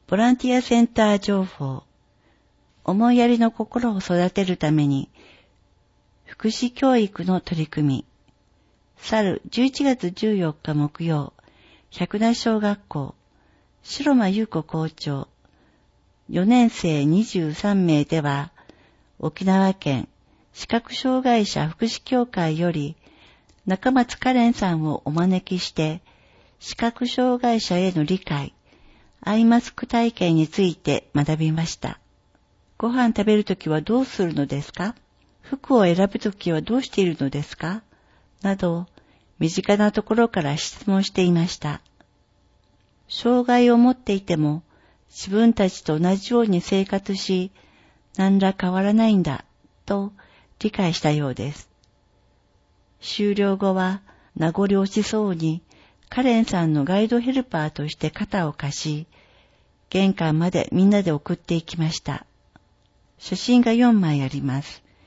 ボランティアセンター情報。思いやりの心を育てるために、福祉教育の取り組み。去る11月14日木曜、百名小学校、城間優子校長、4年生23名では、沖縄県視覚障害者福祉協会より、中松カレンさんをお招きして、視覚障害者への理解、アイマスク体験について学びました。ご飯食べるときはどうするのですか？服を選ぶときはどうしているのですか？など、身近なところから質問していました。障害を持っていても、自分たちと同じように生活し、何ら変わらないんだ、と理解したようです。終了後は、名残惜しそうに、カレンさんのガイドヘルパーとして肩を貸し、玄関までみんなで送っていきました。写真が4枚あります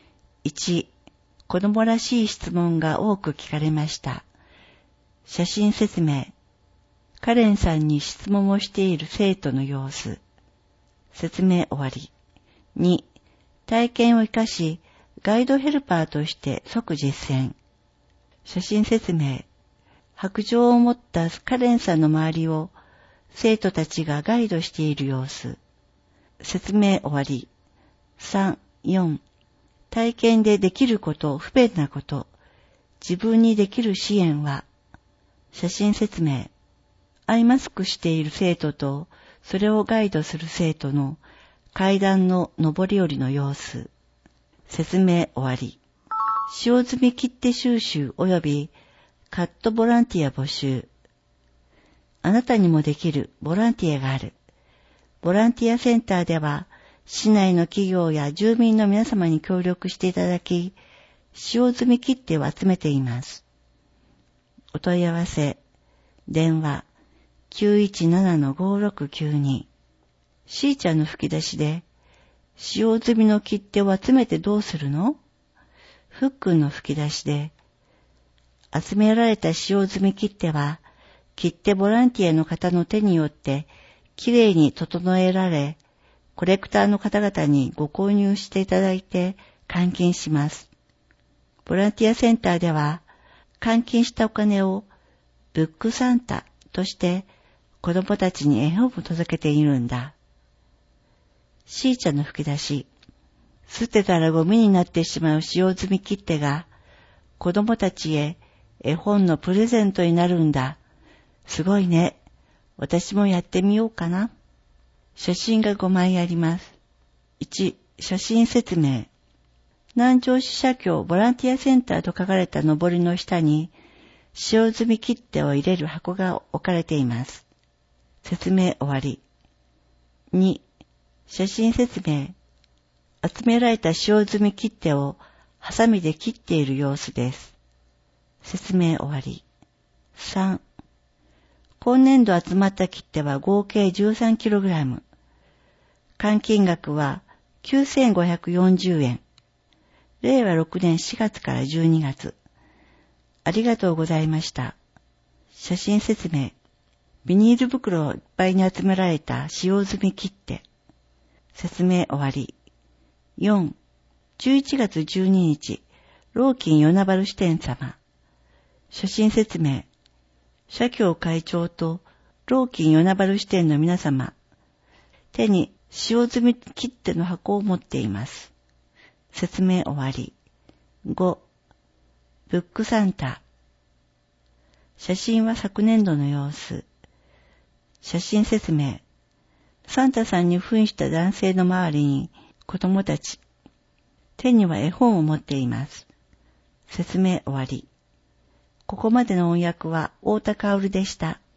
。1、子供らしい質問が多く聞かれました。写真説明。カレンさんに質問をしている生徒の様子。説明終わり。2、体験を生かし、ガイドヘルパーとして即実践。写真説明。白杖を持ったカレンさんの周りを生徒たちがガイドしている様子。説明終わり。3、4、体験でできること、不便なこと、自分にできる支援は、写真説明。アイマスクしている生徒と、それをガイドする生徒の階段の上り下りの様子。説明終わり。使用済み切手収集及びカットボランティア募集。あなたにもできるボランティアがある。ボランティアセンターでは、市内の企業や住民の皆様に協力していただき、使用済み切手を集めています。お問い合わせ、電話 917-5692。しーちゃんの吹き出しで、使用済みの切手を集めてどうするの？ふっくんの吹き出しで、集められた使用済み切手は、切手ボランティアの方の手によってきれいに整えられ、コレクターの方々にご購入していただいて換金します。ボランティアセンターでは、換金したお金をブックサンタとして子供たちに絵本を届けているんだ。しーちゃんの吹き出し。捨てたらゴミになってしまう使用済み切手が子供たちへ絵本のプレゼントになるんだ。すごいね。私もやってみようかな。写真が5枚あります。1、写真説明。南城市社協ボランティアセンターと書かれたのぼりの下に使用済み切手を入れる箱が置かれています。説明終わり。2、写真説明。集められた使用済み切手をハサミで切っている様子です。説明終わり。3、今年度集まった切手は合計 13kg。換金額は9540円。令和6年4月から12月。ありがとうございました。写真説明。ビニール袋いっぱいに集められた使用済み切手。説明終わり。4、11月12日、老金与那原支店様。写真説明。社協会長と老金与那原支店の皆様。手に使用済み切手の箱を持っています。説明終わり。5、ブックサンタ。写真は昨年度の様子。写真説明。サンタさんに扮した男性の周りに子供たち。手には絵本を持っています。説明終わり。ここまでの音訳は太田薫でした。